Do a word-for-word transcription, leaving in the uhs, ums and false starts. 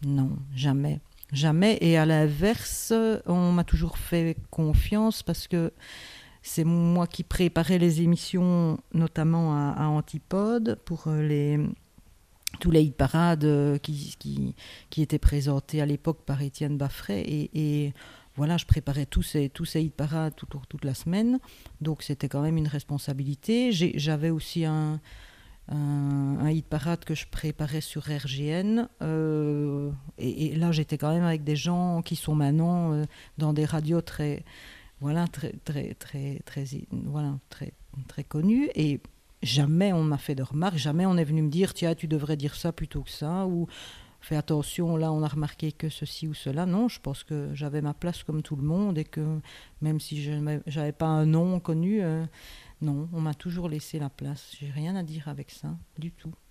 Non, jamais. Jamais. Et à l'inverse, on m'a toujours fait confiance parce que c'est moi qui préparais les émissions, notamment à, à Antipode, pour euh, les, tous les hit parades euh, qui, qui, qui étaient présentés à l'époque par Étienne Baffray. Et, et voilà, je préparais tous ces, tous ces hit parades tout, toute la semaine. Donc c'était quand même une responsabilité. J'ai, j'avais aussi un, un, un hit parade que je préparais sur R G N. Euh, et, et là, j'étais quand même avec des gens qui sont maintenant euh, dans des radios très, voilà, très, très, très, très, voilà, très, très connus. Et jamais on m'a fait de remarques, jamais on est venu me dire, tiens, tu devrais dire ça plutôt que ça, ou fais attention, là, on a remarqué que ceci ou cela. Non, je pense que j'avais ma place comme tout le monde et que même si je n'avais pas un nom connu, euh, non, on m'a toujours laissé la place. J'ai rien à dire avec ça, du tout.